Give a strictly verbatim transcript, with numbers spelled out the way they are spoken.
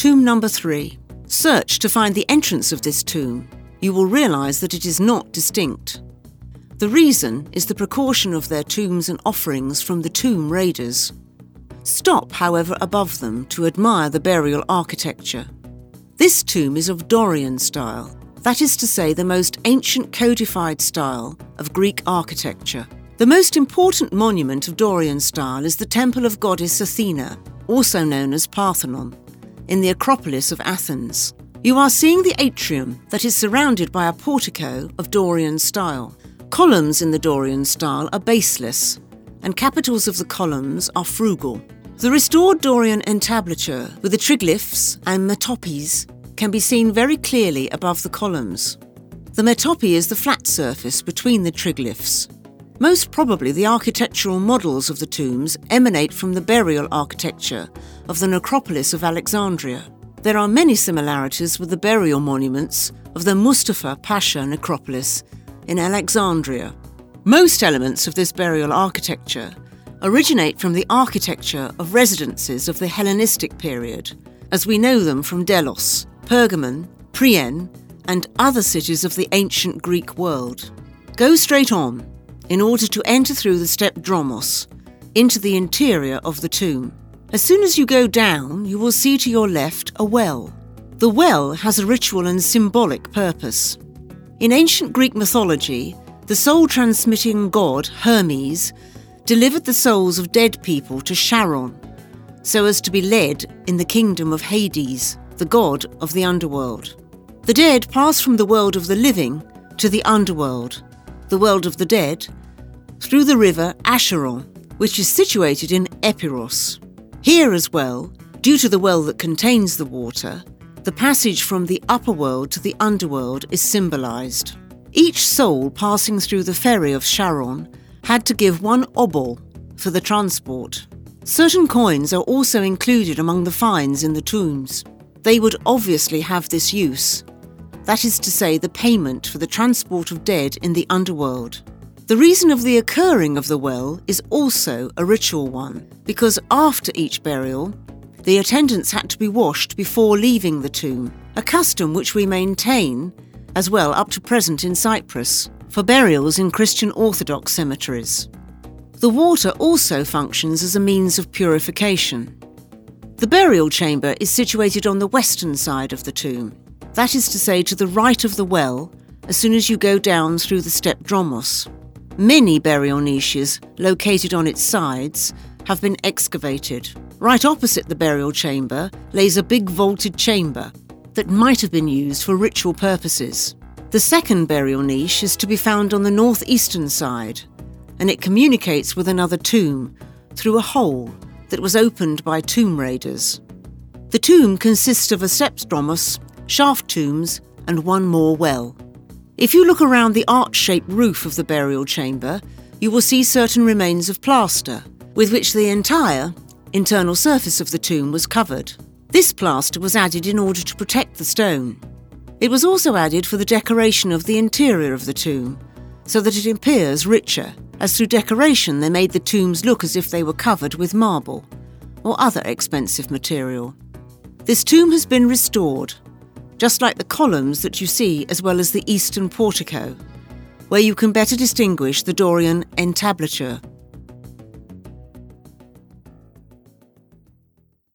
Tomb number three. Search to find the entrance of this tomb. You will realise that it is not distinct. The reason is the precaution of their tombs and offerings from the tomb raiders. Stop, however, above them to admire the burial architecture. This tomb is of Dorian style, that is to say the most ancient codified style of Greek architecture. The most important monument of Dorian style is the Temple of Goddess Athena, also known as Parthenon, in the Acropolis of Athens. You are seeing the atrium that is surrounded by a portico of Dorian style. Columns in the Dorian style are baseless, and capitals of the columns are frugal. The restored Dorian entablature with the triglyphs and metopes can be seen very clearly above the columns. The metope is the flat surface between the triglyphs. Most probably the architectural models of the tombs emanate from the burial architecture of the necropolis of Alexandria. There are many similarities with the burial monuments of the Mustafa Pasha necropolis in Alexandria. Most elements of this burial architecture originate from the architecture of residences of the Hellenistic period, as we know them from Delos, Pergamon, Priene, and other cities of the ancient Greek world. Go straight on, in order to enter through the step dromos, into the interior of the tomb. As soon as you go down, you will see to your left a well. The well has a ritual and symbolic purpose. In ancient Greek mythology, the soul-transmitting god, Hermes, delivered the souls of dead people to Charon, so as to be led in the kingdom of Hades, the god of the underworld. The dead pass from the world of the living to the underworld, the world of the dead, through the river Acheron, which is situated in Epiros. Here as well, due to the well that contains the water, the passage from the upper world to the underworld is symbolised. Each soul passing through the ferry of Charon had to give one obol for the transport. Certain coins are also included among the finds in the tombs. They would obviously have this use, that is to say the payment for the transport of dead in the underworld. The reason of the occurring of the well is also a ritual one, because after each burial, the attendants had to be washed before leaving the tomb, a custom which we maintain as well up to present in Cyprus, for burials in Christian Orthodox cemeteries. The water also functions as a means of purification. The burial chamber is situated on the western side of the tomb, that is to say to the right of the well as soon as you go down through the step dromos. Many burial niches located on its sides have been excavated. Right opposite the burial chamber lays a big vaulted chamber that might have been used for ritual purposes. The second burial niche is to be found on the northeastern side, and it communicates with another tomb through a hole that was opened by tomb raiders. The tomb consists of a septdromos, shaft tombs, and one more well. If you look around the arch-shaped roof of the burial chamber, you will see certain remains of plaster, with which the entire internal surface of the tomb was covered. This plaster was added in order to protect the stone. It was also added for the decoration of the interior of the tomb, so that it appears richer, as through decoration they made the tombs look as if they were covered with marble or other expensive material. This tomb has been restored, just like the columns that you see as well as the eastern portico, where you can better distinguish the Dorian entablature.